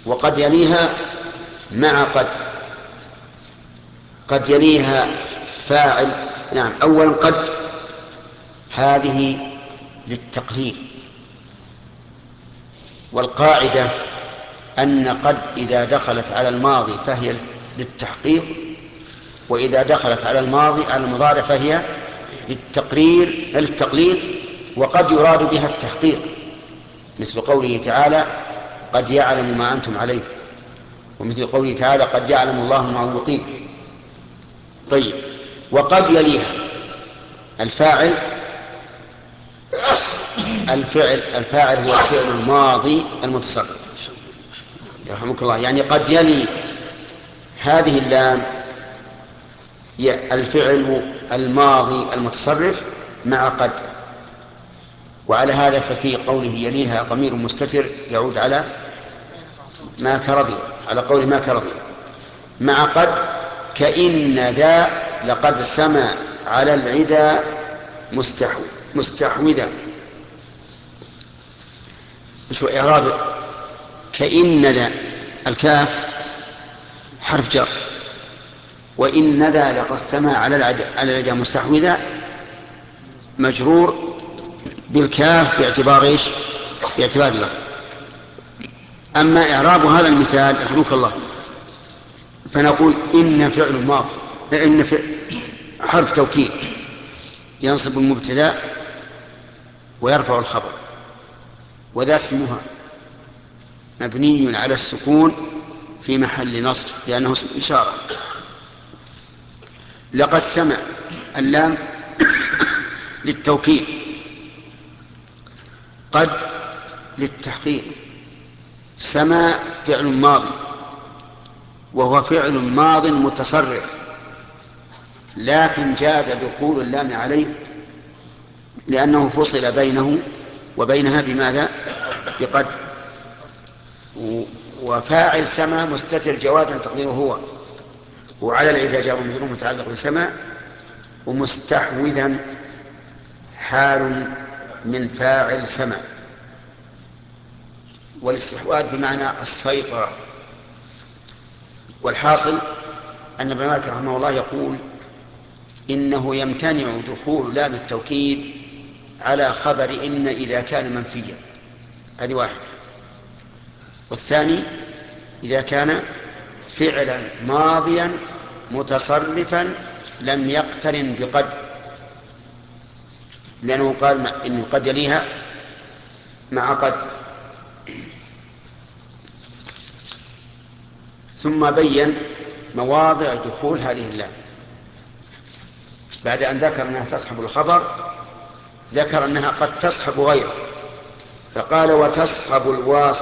وقد يليها مع قد يليها فاعل. نعم، أولا قد هذه للتقليل، والقاعدة أن قد إذا دخلت على الماضي فهي للتحقيق، وإذا دخلت على المضارع فهي للتقليل، وقد يراد بها التحقيق، مثل قوله تعالى قد يعلم ما أنتم عليه، ومثل قوله تعالى قد يعلم الله المعوقين. طيب، وقد يليها الفاعل هو الفعل الماضي المتصرف، يرحمك الله. يعني قد يلي هذه اللام الفعل الماضي المتصرف مع قد، وعلى هذا ففي قوله يليها ضمير مستتر يعود على ما كرضي، على قوله ما كرضي مع قد. كإن ذا لقد سمع على العدا مستحوذا. شو إعراب كإن ذا؟ الكاف حرف جر، وإن ذا لقد سمع على العدا مستحوذا مجرور بالكاف باعتبار ايش؟ باعتبار اللفظ. أما إعراب هذا المثال رحمك الله فنقول إن فعل ماض، حرف توكيد ينصب المبتدأ ويرفع الخبر، وذا اسمها مبني على السكون في محل نصب لأنه اسم إشارة. لقد سمع اللام للتوكيد، قد للتحقيق، سمع فعل ماضي وهو فعل ماض متصرف، لكن جاز دخول اللام عليه لأنه فصل بينه وبينها بماذا؟ بقد. وفاعل سمع مستتر جوازا تقديره هو، وعلى العدا جار ومجرور متعلق بسمع، ومستحوذا حال من فاعل سمع. والاستحواذ بمعنى السيطرة. والحاصل أن ابن مالك رحمه الله يقول إنه يمتنع دخول لام التوكيد على خبر إن إذا كان منفيا، هذه واحدة. والثاني إذا كان فعلا ماضيا متصرفا لم يقترن بقد، لأنه قال إنه قد يليها مع قد. ثم بين مواضع دخول هذه اللام بعد أن ذكر أنها تصحب الخبر، ذكر أنها قد تصحب غيره، فقال وتصحب الواصل